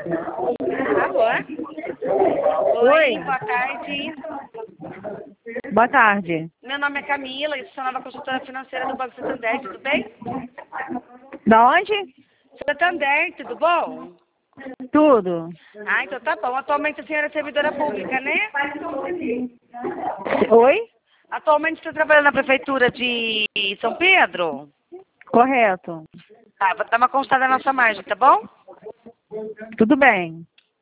Alô? Oi, boa tarde. Boa tarde. Meu nome é Camila, eu sou nova consultora financeira do Banco Santander, tudo bem? Da onde? Santander, tudo bom? Tudo. Ah, então tá bom. Atualmente a senhora é servidora pública, né? Oi? Atualmente está trabalhando na prefeitura de São Pedro? Correto. Tá, vou dar uma consultada na nossa margem, tá bom? Tudo bem.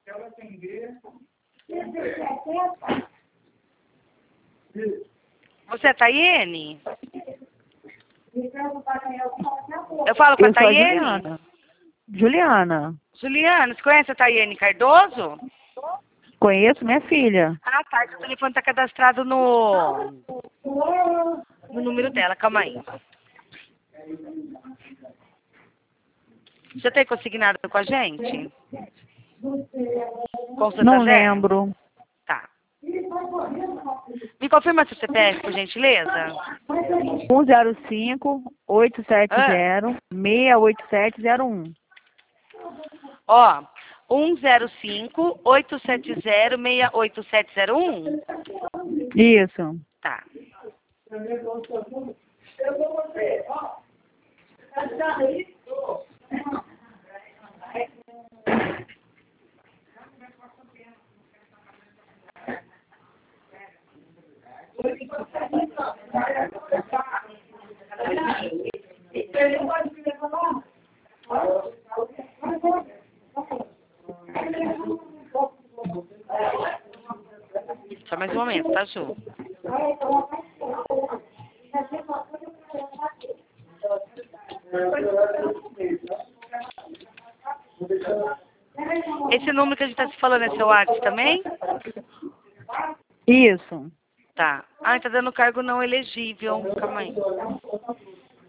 Você é Taiane? Eu falo com a Eu sou a Taiane? Juliana. Juliana. Juliana, você conhece a Taiane Cardoso? Conheço minha filha. Ah, tá. O telefone tá cadastrado no número dela. Calma aí. Você tem consignado com a gente? Com o Não Santander? lembro. Tá. Me confirma seu CPF, por gentileza? 105-870-68701. Ó, 105-870-68701? Isso. Tá. Só mais um momento, tá, Ju? Esse número que a gente tá se falando é seu WhatsApp também? Isso. Tá. Ah, tá dando cargo não elegível. Calma aí.